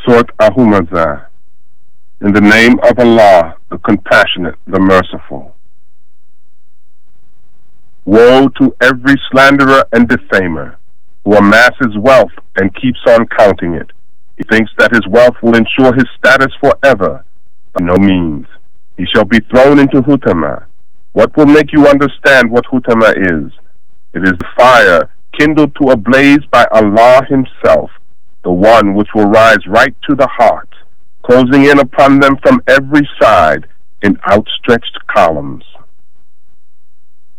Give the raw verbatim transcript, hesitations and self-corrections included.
Surat Al-Humazah. In the name of Allah, the Compassionate, the Merciful. Woe to every slanderer and defamer who amasses wealth and keeps on counting it. He thinks that his wealth will ensure his status forever. By no means. He shall be thrown into Hutama. What will make you understand what Hutama is? It is the fire kindled to a blaze by Allah Himself, the one which will rise right to the heart, closing in upon them from every side in outstretched columns.